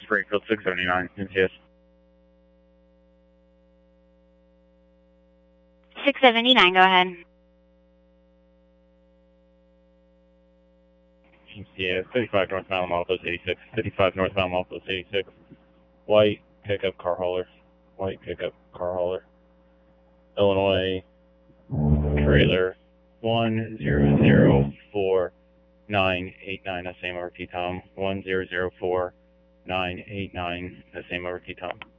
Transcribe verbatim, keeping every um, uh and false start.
Springfield six seventy-nine, M C S. six seventy-nine, go ahead. M C S, fifty-five northbound Malthus eighty-six, fifty-five northbound Malthus eighty-six. White pickup car hauler, white pickup car hauler. Illinois trailer one zero zero four nine eight nine, that's same over T Tom, one zero zero four nine eight nine, that's same over T Tom.